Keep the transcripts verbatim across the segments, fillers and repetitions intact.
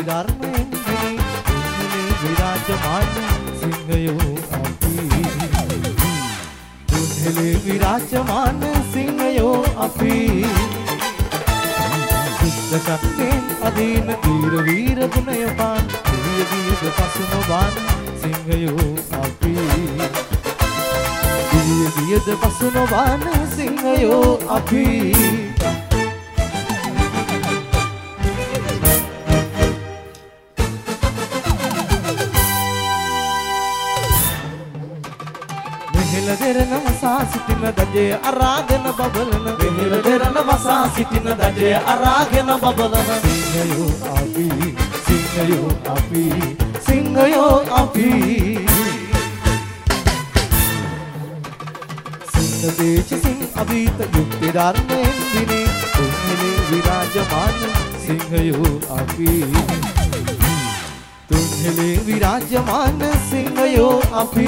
ධර්මයෙන් ගිනි තුන්වෙනි විරාජමාන සිංහයෝ අපි තුන්වෙනි විරාජමාන සිංහයෝ අපි සුද්ධ ශක්තියෙන් අදීන තීර වීර ගුණයපාන දිය දියද පසු නොබාන සිංහයෝ අපි දිය දියද පසු නොබාන සිංහයෝ අපි මෙහෙල දෙරණ වසා සිටින දජය අරාගෙන බබලන මෙහෙල දෙරණ වසා සිටින දජය අරාගෙන බබලන සිංහයෝ අපි සිංහයෝ අපි සිංහයෝ අපි සිංහ දේශ සිං අභීත යුක්ති ධර්මයෙන් ගිනි තුන්වෙනි විරාජමාන සිංහයෝ අපි තුන්වෙනි විරාජමාන සිංහයෝ අපි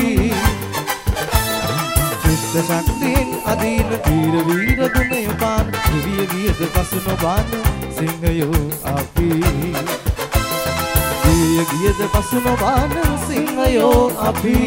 සුද්ධ ශක්තියෙන් අදීන තීර වීර ගුණයපාන දිවිය ගියද පසු නොබාන සිංහයෝ අපි දිවිය ගියද පසු නොබාන සිංහයෝ අපි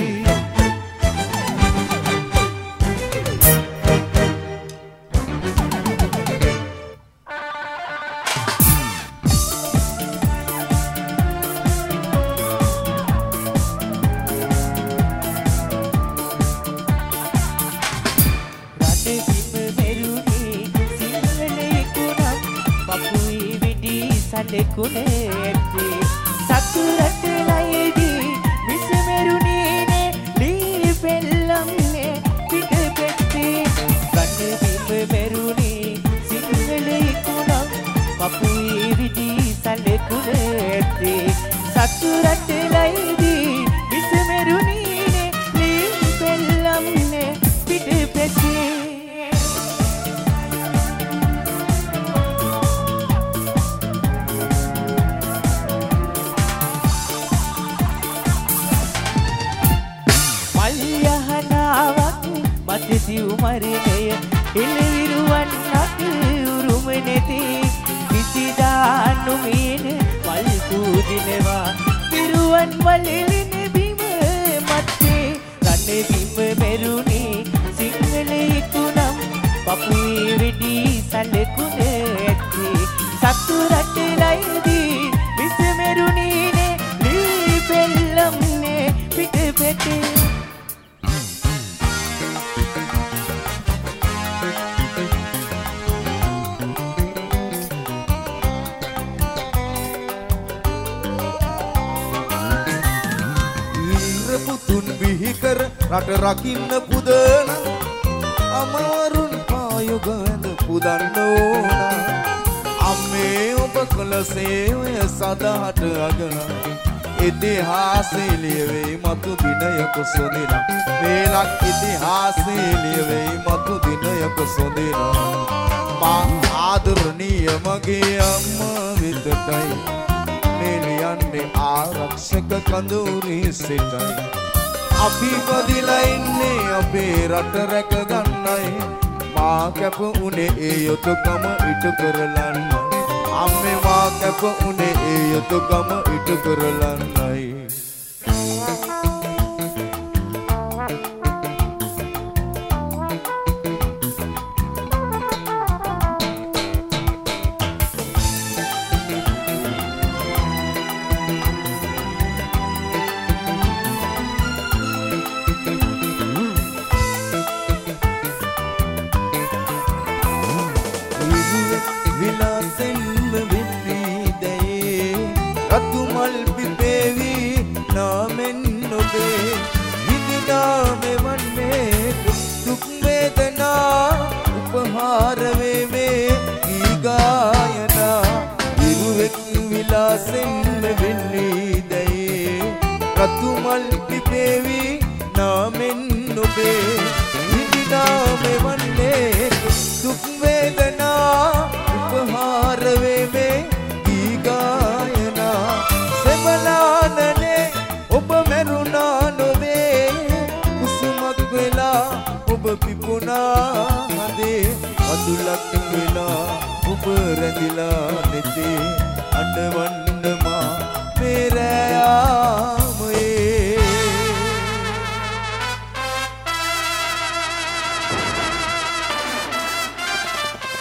රට රකින්න පුදන අමවරුන් පායුග ඇඳ පුදන්න ඕන අම්මේ ඔබ කළ සේවය සදහට අගන ඉතිහාසයේ ලියවෙයි මතු දිනයක සොඳින වේලක් ඉතිහාසයේ ලියවෙයි මතු දිනයක සොඳින මා ආදරණීය මගේ අම්මා වෙතටයි මේ ලියන්නේ ආරක්ෂක කඳුරේ සිටයි අපි පදිලා ඉන්නේ අපේ රට රැක ගන්නයි මා කැප උනේ ඒ යුතුයකම ඉටු කරලන්න අම්මේ මා කැප උනේ ඒ යුතුයකම ඉටු කරලන්නයි අඳුලක් වෙලා ඔබ රැඳිලා නැතේ අඬවන්න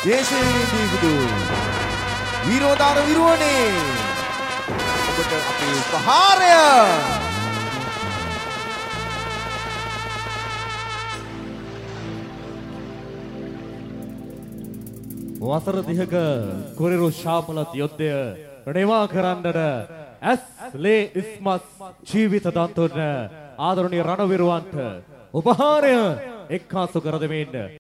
දේශයේ දීපුදු විරෝධාර විරෝණේ ඔබට අපේ උපහාරය වසර තිහක කුරිරු ශාපලත් යුද්ධය නිවා කරන්නට ඇස් ලේ ඉස්මස් ජීවිත දන්තුන් ආදරණීය රණවිරුවන්ට උපහාරය එක්කාසු කර දෙමින්